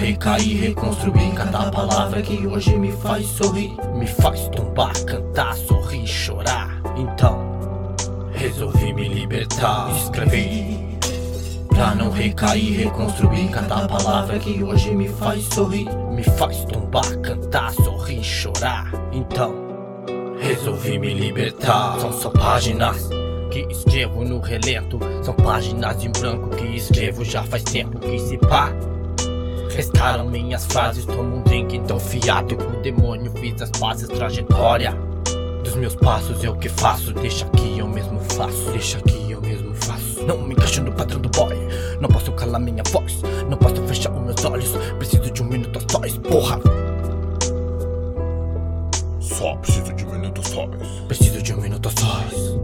recair, reconstruir cada palavra que hoje me faz sorrir, me faz tombar, cantar, sorrir, chorar. Então resolvi me libertar, escrevi pra não recair, reconstruir cada palavra que hoje me faz sorrir, me faz tombar, cantar, sorrir, chorar. Então resolvi me libertar. São só páginas que escrevo no relento, são páginas em branco que escrevo já faz tempo que se pá. Restaram minhas frases, tomo um drink então fiado com o demônio, fiz as pazes, trajetória dos meus passos, eu que faço, deixa que eu mesmo faço, deixa que eu mesmo faço. Não me encaixo no padrão do boy, não posso calar minha voz, não posso fechar os meus olhos, preciso de um minuto a sós, porra. Só preciso de um minuto a sós, preciso de um minuto a sós.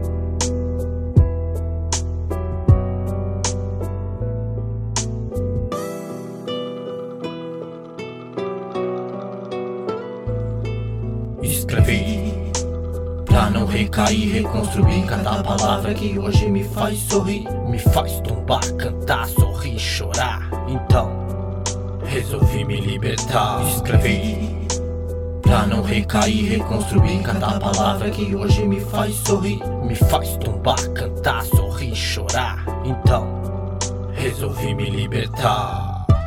Escrevi pra não recair, reconstruir cada palavra que hoje me faz sorrir, me faz tombar, cantar, sorrir, chorar. Então resolvi me libertar. Escrevi pra não recair, reconstruir cada palavra que hoje me faz sorrir, me faz tombar, cantar, sorrir, chorar. Então resolvi me libertar.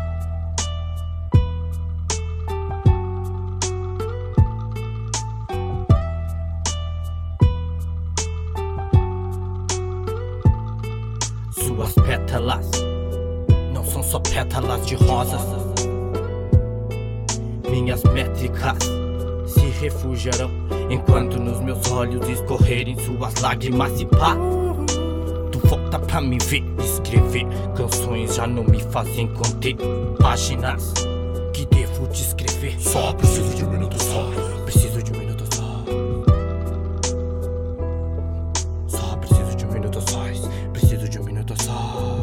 Suas pétalas não são só pétalas de rosas. Minhas métricas se refugiarão enquanto nos meus olhos escorrerem suas lágrimas e pá. Tu volta pra me ver escrever canções, já não me fazem conter páginas que devo te escrever. Só preciso de um minuto só, preciso de um minuto só. Só preciso de um minuto só, preciso de um minuto só.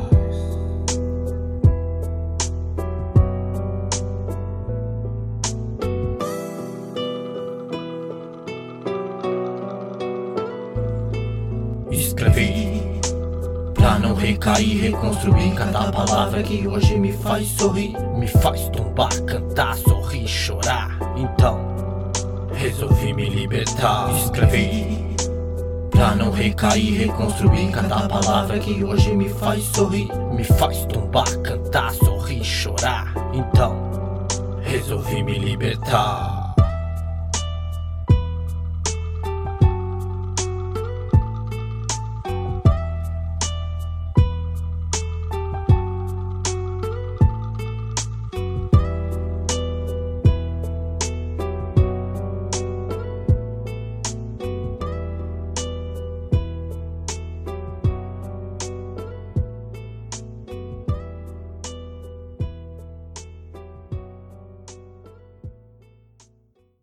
Escrevi pra não recair, reconstruir cada palavra que hoje me faz sorrir, me faz tombar, cantar, sorrir, chorar. Então resolvi me libertar. Escrevi pra não recair, reconstruir cada palavra que hoje me faz sorrir, me faz tombar, cantar, sorrir, chorar. Então resolvi me libertar.